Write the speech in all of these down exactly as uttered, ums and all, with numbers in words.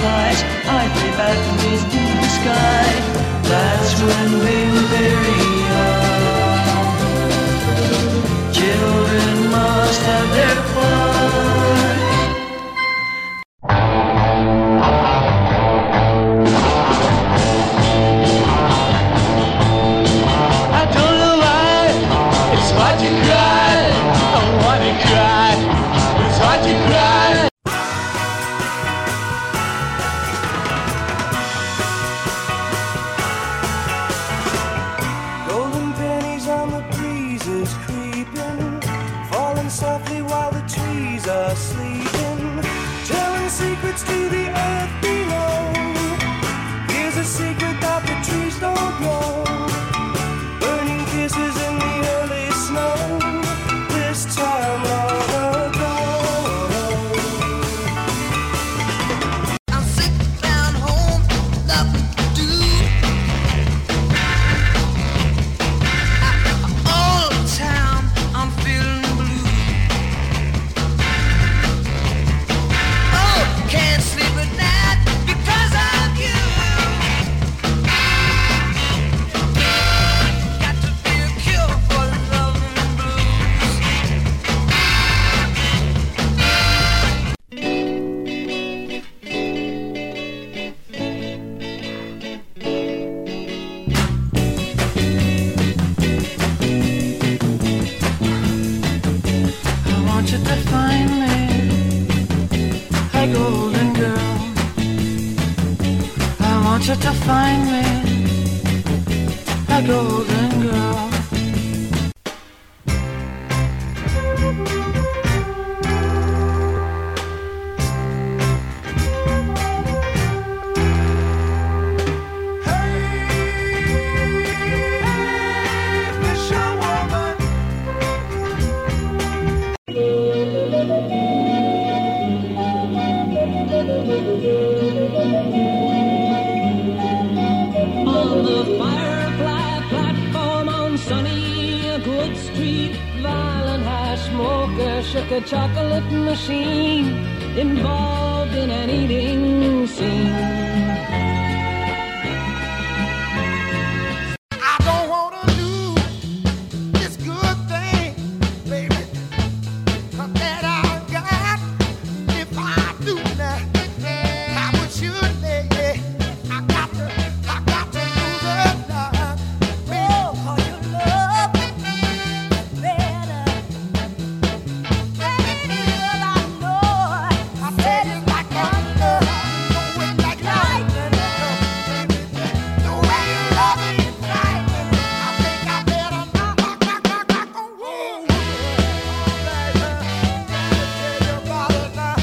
pies. I play badminton in the sky. That's when we were very young. Children must have their fun. I don't know why it's hard to cry. I wanna cry. It's hard to cry. Golden pennies on the breezes creeping, falling softly while the trees are sleeping, telling secrets to the earth below. Here's a secret that the trees don't know. Burning kisses in the early snow, this time long ago. I'm sitting down home, nothing to do. All the time I'm feeling blue. Oh, can't sleep at night because of you. Got to be a cure for the loving blues. I want you to find me a golden girl. I want you to find me a golden girl. On the Firefly platform on sunny Good Street, violent high smoker shook a chocolate machine involved in an eating scene. I don't wanna lose this good thing, baby, that I got. If I do that, I would surely, I got to, I got to lose it, Lord. Oh, your love better. Well, I know I said it like thunder, know it like lightning, baby. The way you love me is frightening. I think I better not rock, rock, rock, rock, oh, whoa. All right, uh, gotta tell you about it now.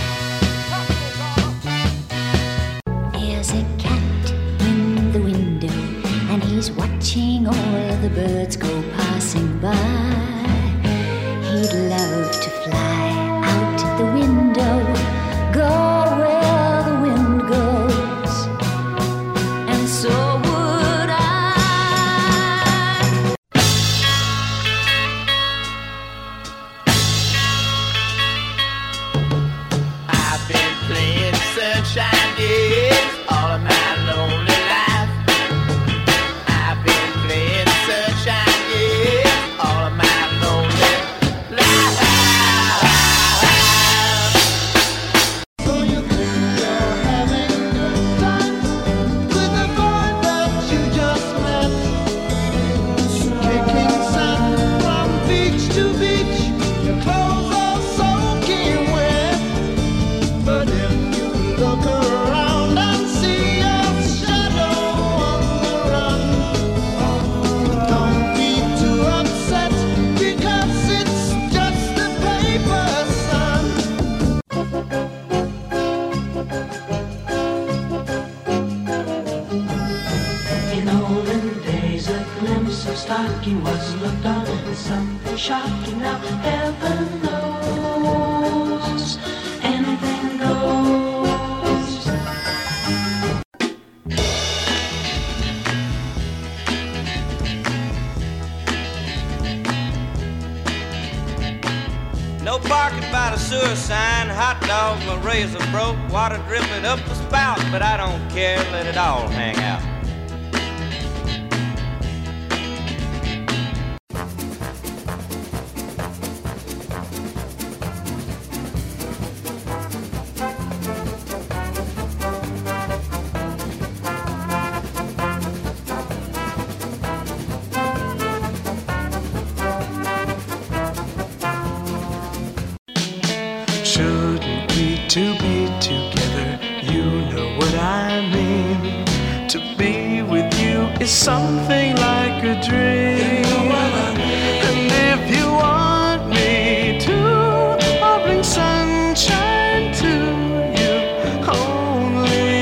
There's a cat in the window, and he's watching all the birds go passing by. He'd love to fly out the window, go where the wind goes, and so would I. I've been playing sunshine days all of my lonely life. I've been playing sunshine days all of my lonely life. So you think you're having a good time with the boy that you just met, kicking sand from beach to beach. Your clothes are soaking wet. But if you look around and see a shadow on the run, don't be too upset because it's just a paper, son. In olden days, a glimpse of stocking was looked on as something shocking. Now heaven knows, anything goes. No parking by the sewer sign, hot dog, my razor broke, water dripping up the spout, but I don't care, let it all hang out. Shouldn't we to be together, you know what I mean. To be with you is something like a dream. You know what I mean. And if you want me to, I'll bring sunshine to you only.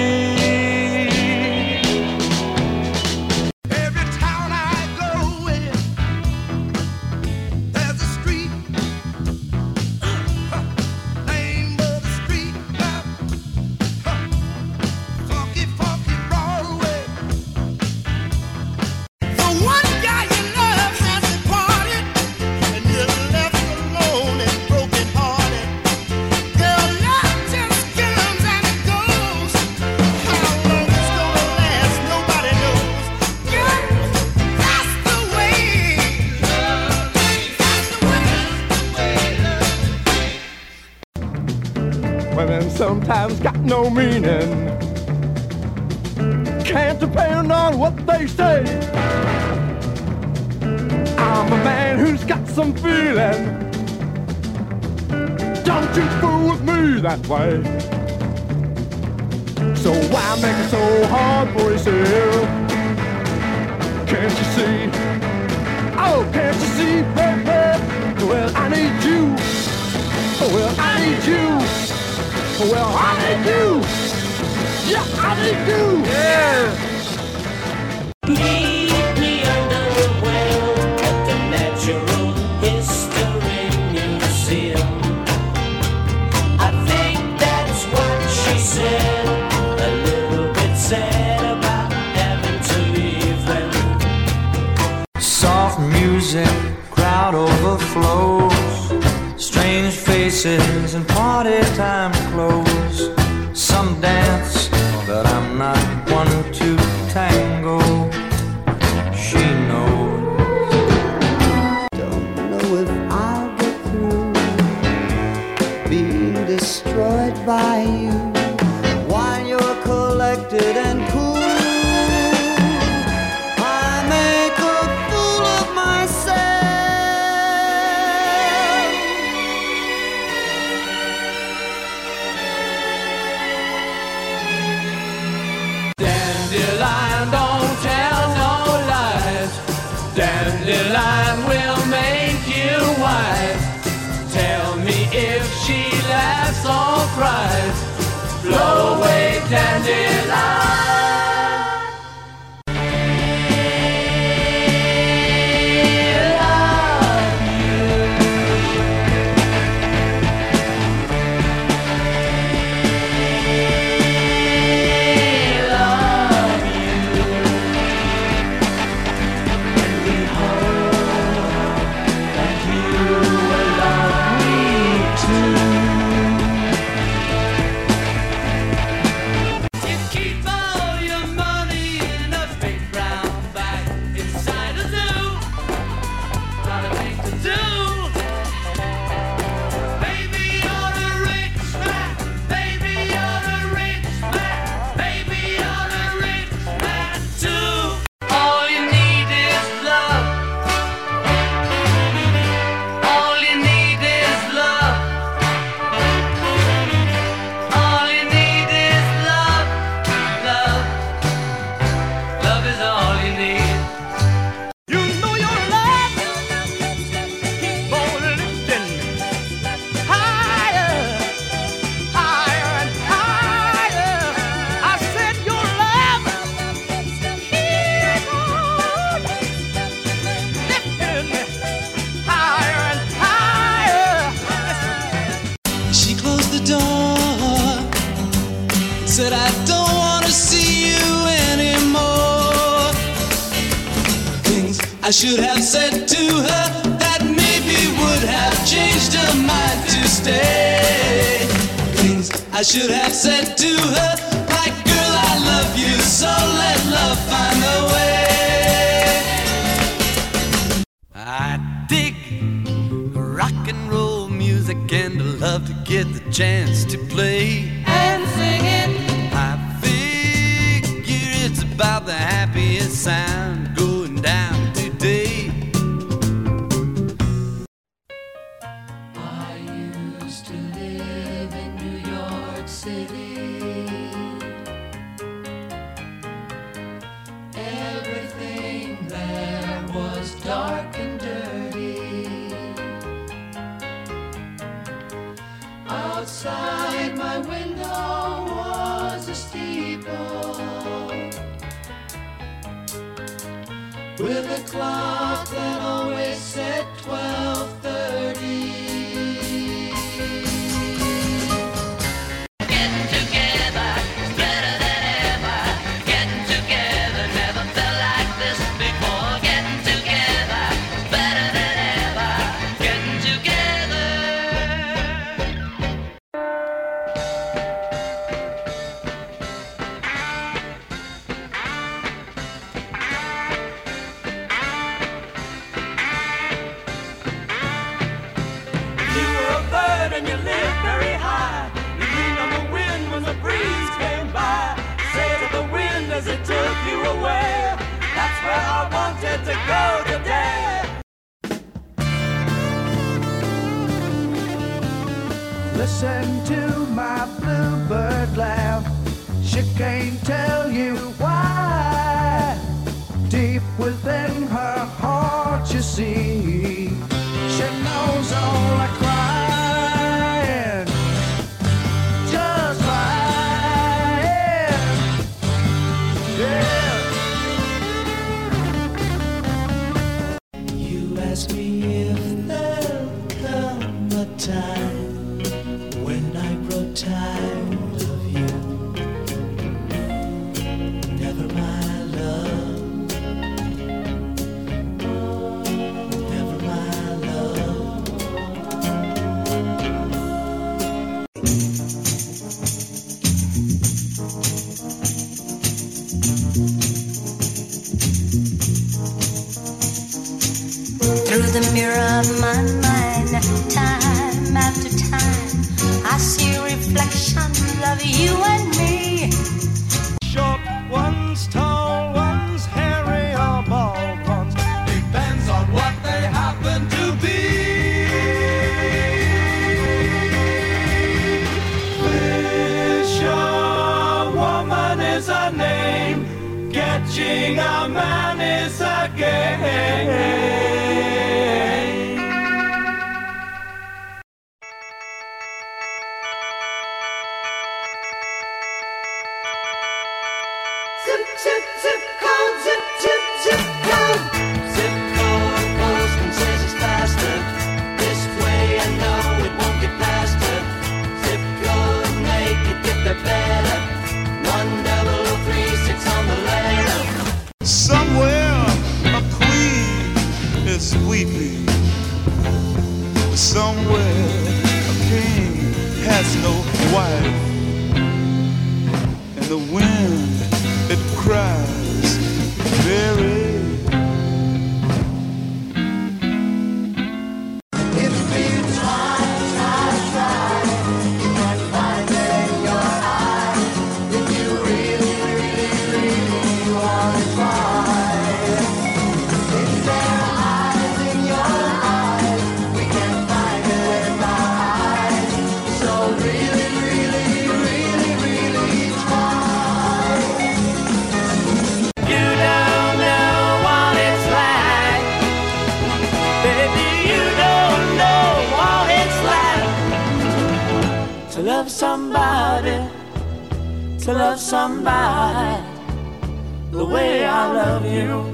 Every town I go in, there's a street, uh, name of the street, uh, uh, funky, funky Broadway. The one guy you love has departed, and you're left alone and broken hearted. Girl, love just comes and it goes. How long it's gonna last, nobody knows. Girl, that's the way. That's the way. Women sometimes got no meaning. Can't depend on what they say. I'm a man who's got some feeling. Don't you fool with me that way. So why make it so hard for yourself? Can't you see? Oh, can't you see, baby? Well, I need you. Well, I need you. Well, I need you. Yeah, I need you. Yeah. Meet me under the well at the Natural History Museum. I think that's what she said. A little bit sad about having to leave them. Soft music, crowd overflows, strange faces and party time clothes. Some dance, but I'm not one to tango. She knows. Don't know if I'll get through being destroyed by you while you're collected and cool. I make a fool of myself. Dandelion, don't tell no lies. Dandelion will make you wise. Tell me if she laughs or cries. Blow away, dandelion. Said I don't wanna see you anymore. Things I should have said to her that maybe would have changed her mind. stay. Things I should have said to her, like, girl, I love you, so let love find a way. I dig rock and roll music and I love to get the chance to play and sing it. I figure it's about the happiest sound going down today. I used to live in New York City. Everything there was dark and dirty. Outside my window was a steeple with a clock that always said twelve thirty. Getting together is better than ever. Getting together never felt like this before. Getting together is better than ever. Getting together. You were a bird and you lived very high. You leaned on the wind when the breeze came by. Say to the wind as it took you away, that's where I wanted to go today. Listen to my bluebird laugh. She can't tell you why. Deep within her heart, you see, she knows all the crying, just crying. Yeah. You ask me if there'll come a time when I grow tired of you. Never, my love. Never, my love. Through the mirror of my mind, time after time, I see reflections of you and me. Short ones, tall ones, hairy or bald ones. Depends on what they happen to be. Fisherwoman is a name, catching a man is a game. Zip, zip, zip code, zip, zip, zip code. Zip code postman says it's faster. This way I know it won't get past her. Zip code make it get there better. One double oh three six on the letter. Somewhere a queen is weeping. Somewhere a king has no wife. And the wind, it cries very. Love somebody, to love somebody the way I love you.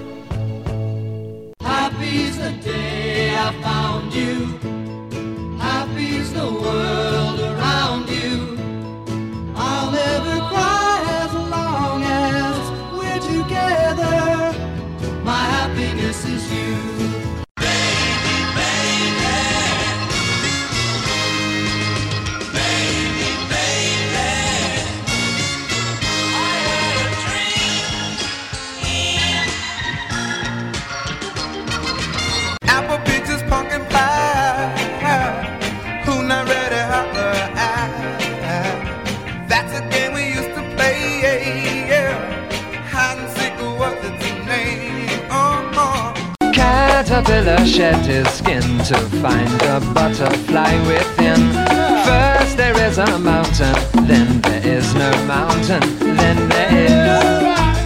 Happy's the day I found you. Happy's the world around you. I'll never cry as long as we're together. My happiness is you. Baby, baby. shed his skin to find a butterfly within. First there is a mountain, then there is no mountain, then there is.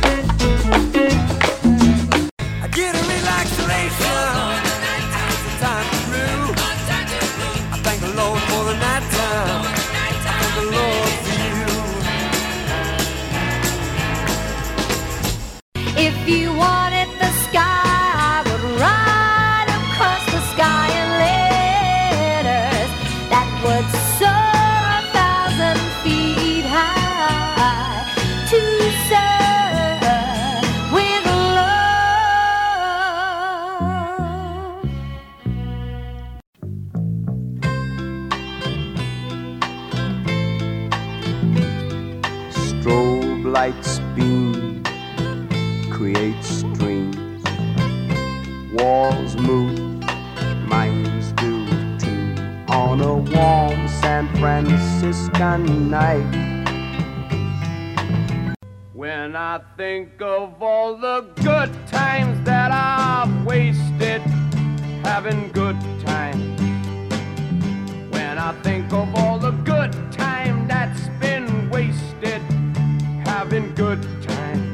I get a relaxation as the time through. I thank the Lord for the night time. I thank the Lord for you. If you wanted the sky, I would ride across the sky in letters that would soar a thousand feet high to serve with love. Strobe lights beam, create streams. Walls move, minds do too. On a warm San Franciscan night. When I think of all the good times that I've wasted having good times. When I think of all the good time that's been wasted having good times.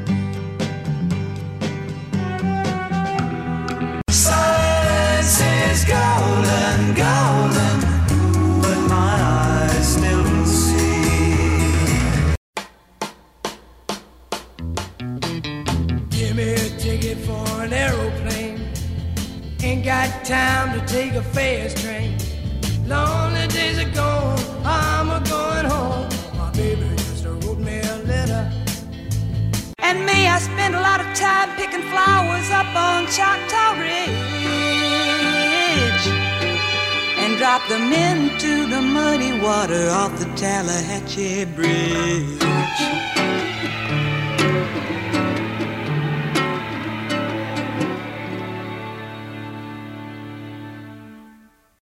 Silence is golden, golden, but my eyes still see. Give me a ticket for an aeroplane. Ain't got time to take a fast train. Lonely days are gone, I'm a going home. My baby just wrote me a letter. And me, I spend a lot of time picking flowers up on Choctaw Ridge and drop them into the muddy water off the Tallahatchie Bridge.